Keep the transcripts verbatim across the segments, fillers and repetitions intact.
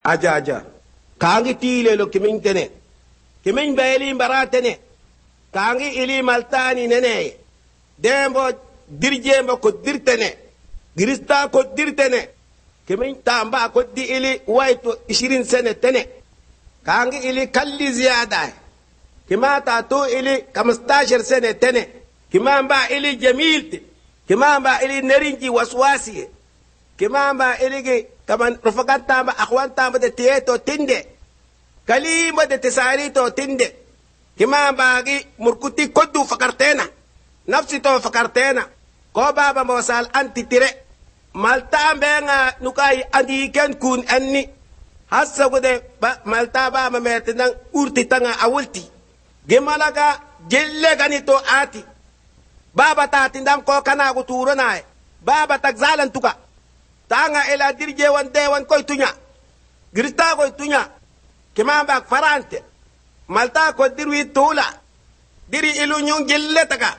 aja aja kangi tile lo kimin tene kimin bayli baratene kangi ili maltani nene dembo dirjembo ko dirtene girista ko dirtene kimin tamba ko di ili wayto ishirin sene tene kangi ili kalli ziyada kima ta to ili kamstashir sene tene kima ba ili jamilte kima ba ili nerinji waswasi kima ba ili ge kaman rufakanta ba akhwanta ba de tieto tinde kalima de tesarito tinde kima ba gi murkuti koddu fakartena nafsi to fakartena ko baba mosal anti tire malta benga nukai andi ken kun anni hassa gode malta ba ma metenan urti tanga awulti gemalaga jelle ganito ati baba ta tindam ko kana go turo nae baba tak zalan tuka tanga ela dirje wan de wan koy tunya girta koy tunya kema ba farante malta ko dirwi tula diri ilu nyung jelle taka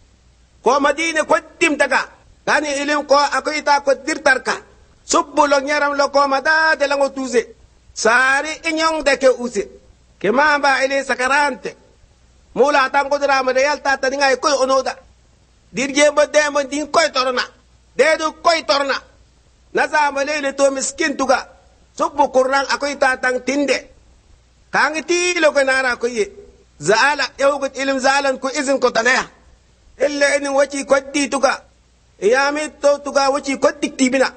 ko madine ko dim taka gani ilim ko akoita ko dirtarka subbu lo nyaram lo ko mada de lango tuze sari inyong de ke use kema ba ile sakarante mula tan ko dira ma de yalta ta dinga ko onoda dirje mo de mo din koy torna de do koy torna nasa ma lele to miskin tuga subbu qur'an akoita tan tinde kangi tilo ko nara ko ye zaala yawgut ilim zaalan ko izin ko tanaya illa in wati ko di tuga yami to tuga wati ko diktibina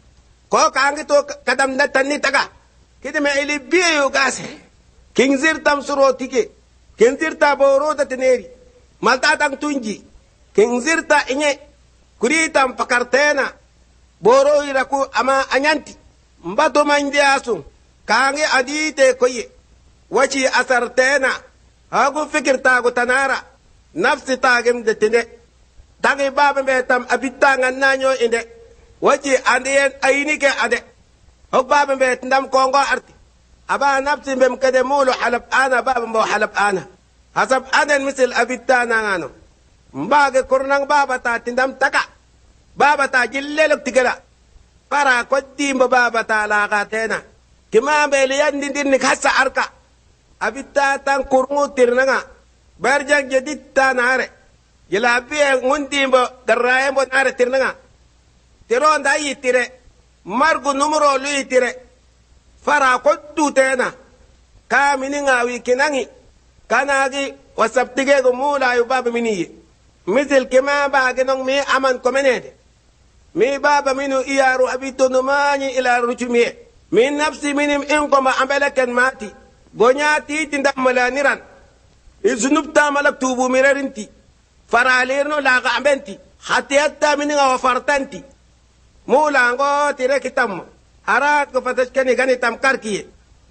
ko kangi to kadam na tanni taga kidme ili biyo gase kingzir tam surotike kingzir ta boro da teneri malta tang tunji kingzir ta inye kuritam pakartena boro ira ku ama anyanti mbato manje asu kangi adite koye wachi asartena hagu fikir tagu tanara nafsi tagim de tinde tagi baba betam abitanga nanyo inde wachi andien ainike ade hok baba bet ndam kongo arti aba nafsi bem kade mulu halab ana baba mo halab ana hasab aden misal abitana ngano mbage kurnang baba ta tindam taka baba ta jillelok tigala para ko dimba baba ta la gatena kima beli yandi dinni khassa arka abita tan kurmu tirnanga barjang jadid tanare jelabi ngundi bo garaye bo nare tirnanga tiro ndai tire margu numero lui tire fara ko dutena kamininga wi kinangi kanagi wasabtige go mula yu baba miniye misel kema ba genong mi aman komenede mi baba minu iyaru abito numani ila ruchumie min nafsi minim inkoma ambelaken mati gonyati tinda malaniran izunub ta malak tubu mirarinti faralirno laga ambenti hatiyatta mininga wafartanti mula ngo tire kitam harat ko fatashkani gani tam karkiye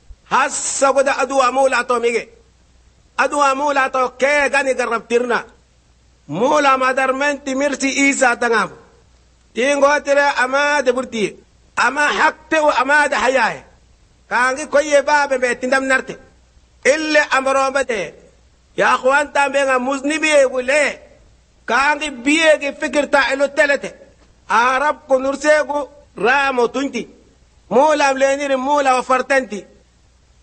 hassa goda adwa mula to mige adwa mula to ke gani garabtirna mula madarmenti mirsi isa tangam tingo tire ama de burti ama hakte wa ama de hayaye kangi koye baba be tindam narte ille amro bate ya akhwan tambenga muznibi gule kangi biye ge fikirta elo telete arab ko nursego ramo tunti mola mlenir mola wafartanti